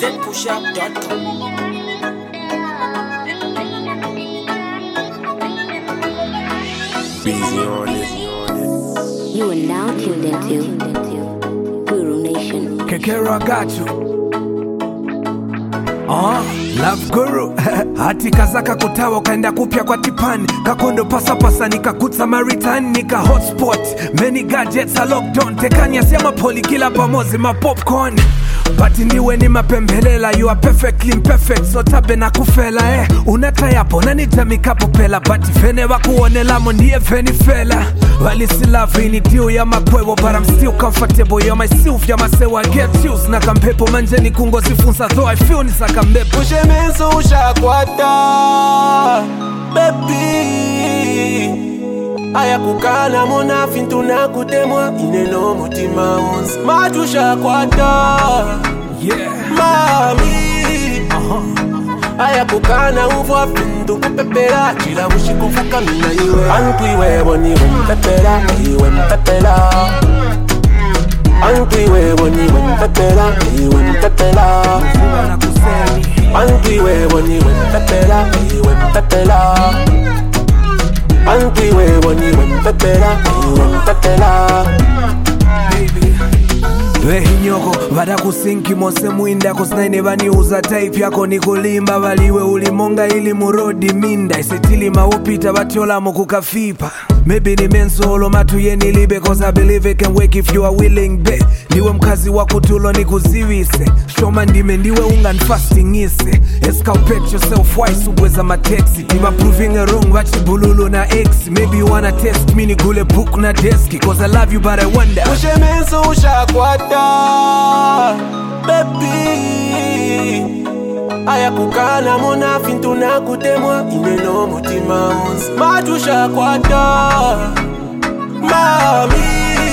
zpushup.com. Busy on it. You are now tuned into Guru Nation. Kekero, I got you. Love Guru. Hati kazaka kutawa kaenda kupya kwa tipani. Kakondo pasa nikakutsa maritani. Nika hotspot, many gadgets are locked on. Tekanya siyama poli kila pamozi ma popcorn. Bati niwe ni mapembelela. You are perfectly imperfect, so tabe na kufela Unata yapo, nanita mikapo pela. Bati fene wakuonela mo ndiye feni fela. Wali si love ini diu ya makwewo. But I'm still comfortable, you're myself, ya masewa get used. Na kampepo manjeni kungo zifunsa. Though I feel ni saka mbepo. Pushe menso ushakwata baby aya kukana mona fintu na kutemwa ineno mutima onzi maju shakwata mami aya kukana uvwa fintu kupepera chila ushikufuka mina iwe antu iwe boni mpepera iwe mpepera antu iwe boni mpepera iwe mpepera Anti we boni we pepera, we pepera. Anti we boni we pepera, we pepera. Wehinyoko, vada kusinki mose muinda. Kusnaine vani uza type yako ni kulimba. Valiwe ulimonga ili murodi minda. Isetili maupita batiola mokukafipa. Maybe ni mensolo matu yeni libe. Cause I believe it can work if you are willing be. Niwe mkazi wakutulo ni kuziwise. Shoma ndime ndiwe ungan fasting ise. Escalpate yourself wise ubweza matexi. Ima proving a wrong vachi bululu na ex. Maybe you wanna test me ni gule book na deski. Cause I love you but I wonder. Pushe menso ushakwata baby aya kukana mona fintu na kutemwa ineno mutima onzi maju shakwata mami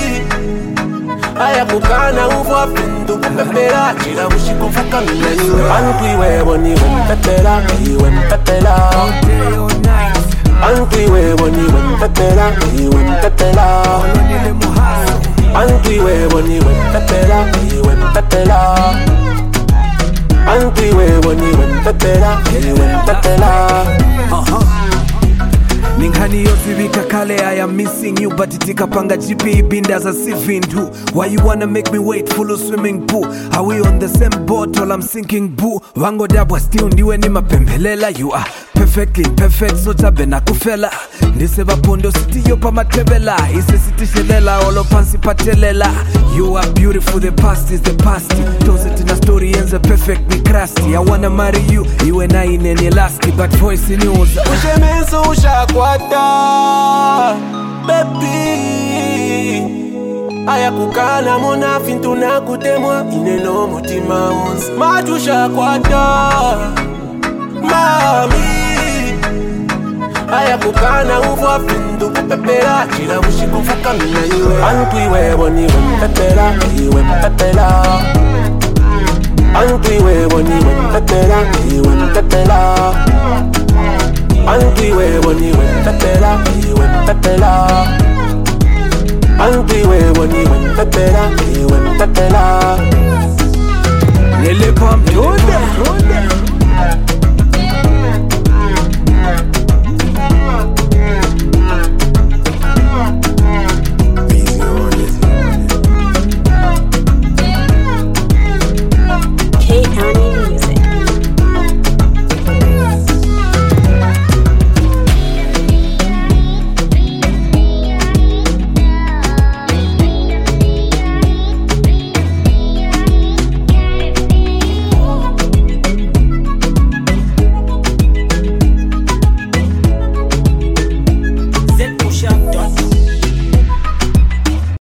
aya kukana uvwa fintu kupepera chila ushikufuka mina iwe antu iwe boni mpepera iwe mpepera antu iwe boni mpepera iwe mpepera antu iwe boni mpepera iwe mpepera antu iwe boni mpepera iwe mpepera Ningani yosi vika kale I am missing you. But itika panga GP bindas a sivindu. Why you wanna make me wait full of swimming pool? Are we on the same boat while I'm sinking boo? Wango dabwa still ndiwe ni mapembelela. You are perfectly imperfect so tabe na kufela. Ndiseva pondo city yopa matebela. Ise city shelela olo pansi patelela. You are beautiful, the past is the past. Toss it in a story ends a perfectly crusty. I wanna marry you, you and I in any lasty. But voice in yours. Pushe menso ushakwata baby aya kukana mona fintu na kutemwa ineno mutima onzi maju shakwata mami aya kukana uvwa fintu kupepera chila ushikufuka mina iwe antu iwe boni mpepera iwe mpepera antu iwe boni mpepera iwe mpepera antu iwe boni mpepera iwe mpepera antu iwe boni mpepera iwe mpepera Lele pam tonda